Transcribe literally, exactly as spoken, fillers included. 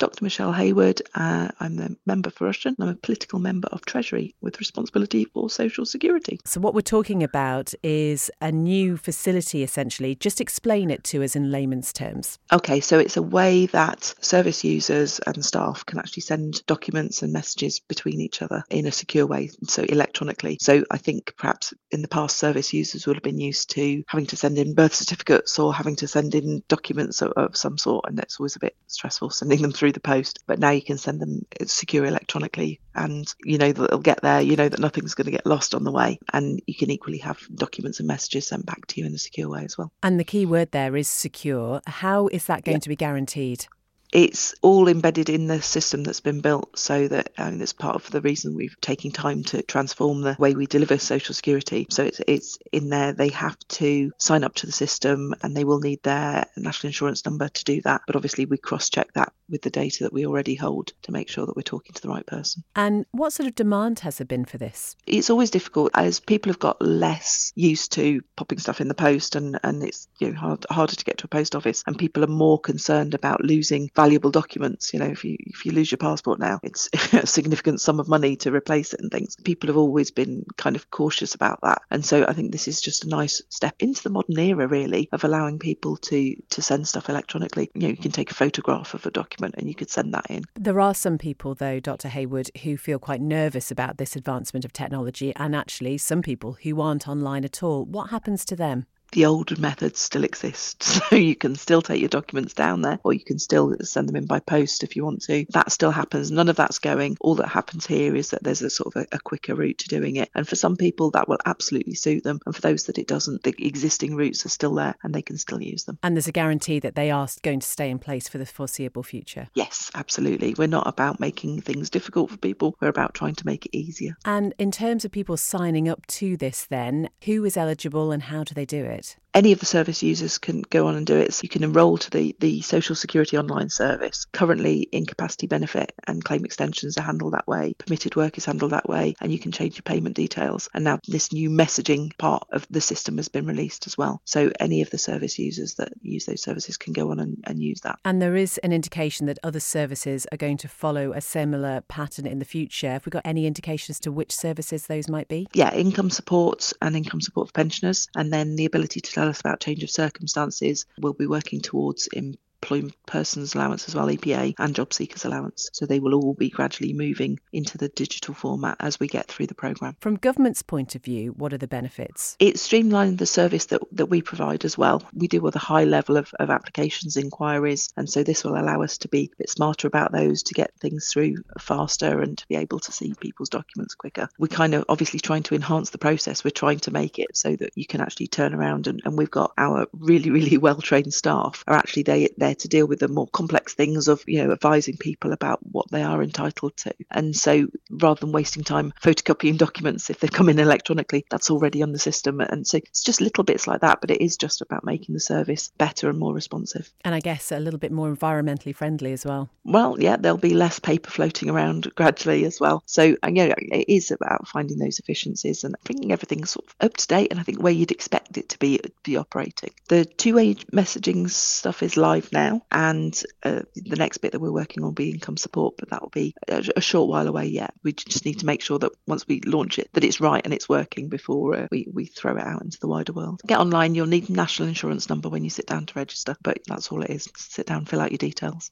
Doctor Michelle Hayward. Uh, I'm the member for Rushden. I'm a political member of Treasury with responsibility for social security. So what we're talking about is a new facility, essentially. Just explain it to us in layman's terms. Okay, so it's a way that service users and staff can actually send documents and messages between each other in a secure way, so electronically. So I think perhaps in the past, service users would have been used to having to send in birth certificates or having to send in documents of, of some sort, and that's always a bit stressful sending them through the post. But now you can send them secure electronically, and you know that they'll get there, you know that nothing's going to get lost on the way, and you can equally have documents and messages sent back to you in a secure way as well. And the key word there is secure. How is that going Yeah. to be guaranteed? It's all embedded in the system that's been built, so that I mean, that's part of the reason we've taken time to transform the way we deliver social security. So it's it's in there. They have to sign up to the system, and they will need their national insurance number to do that. But obviously, we cross-check that with the data that we already hold to make sure that we're talking to the right person. And what sort of demand has there been for this? It's always difficult as people have got less used to popping stuff in the post, and, and it's you know hard, harder to get to a post office, and people are more concerned about losing valuable documents. You know, if you if you lose your passport now, it's a significant sum of money to replace it and things. People have always been kind of cautious about that, and so I think this is just a nice step into the modern era, really, of allowing people to to send stuff electronically. You know, you can take a photograph of a document and you could send that in. There are some people, though, Doctor Hayward, who feel quite nervous about this advancement of technology, and actually some people who aren't online at all. What happens to them? The old methods still exist, so you can still take your documents down there, or you can still send them in by post if you want to. That still happens. None of that's going. All that happens here is that there's a sort of a, a quicker route to doing it, and for some people that will absolutely suit them, and for those that it doesn't, the existing routes are still there and they can still use them. And there's a guarantee that they are going to stay in place for the foreseeable future? Yes, absolutely. We're not about making things difficult for people, we're about trying to make it easier. And in terms of people signing up to this then, who is eligible and how do they do it? Any of the service users can go on and do it. So you can enrol to the, the Social Security online service. Currently, incapacity benefit and claim extensions are handled that way. Permitted work is handled that way, and you can change your payment details. And now this new messaging part of the system has been released as well. So any of the service users that use those services can go on and, and use that. And there is an indication that other services are going to follow a similar pattern in the future. Have we got any indications to which services those might be? Yeah, income support and income support for pensioners, and then the ability to tell us about change of circumstances. We'll be working towards employment persons allowance as well, E P A, and job seekers allowance. So they will all be gradually moving into the digital format as we get through the programme. From government's point of view, what are the benefits? It's streamlined the service that, that we provide as well. We deal with a high level of, of applications, inquiries, and so this will allow us to be a bit smarter about those, to get things through faster and to be able to see people's documents quicker. We're kind of obviously trying to enhance the process. We're trying to make it so that you can actually turn around, and, and we've got our really, really well-trained staff are actually they, they're to deal with the more complex things of, you know, advising people about what they are entitled to. And so rather than wasting time photocopying documents if they come in electronically, that's already on the system. And so it's just little bits like that, but it is just about making the service better and more responsive. And I guess a little bit more environmentally friendly as well. Well, yeah, there'll be less paper floating around gradually as well. So, you know, it is about finding those efficiencies and bringing everything sort of up to date, and I think where you'd expect it to be, be operating. The two-way messaging stuff is live now. And uh, the next bit that we're working on will be income support, but that will be a, a short while away yet. We just need to make sure that once we launch it, that it's right and it's working before uh, we, we throw it out into the wider world. Get online, you'll need a national insurance number when you sit down to register, but that's all it is. Sit down, fill out your details.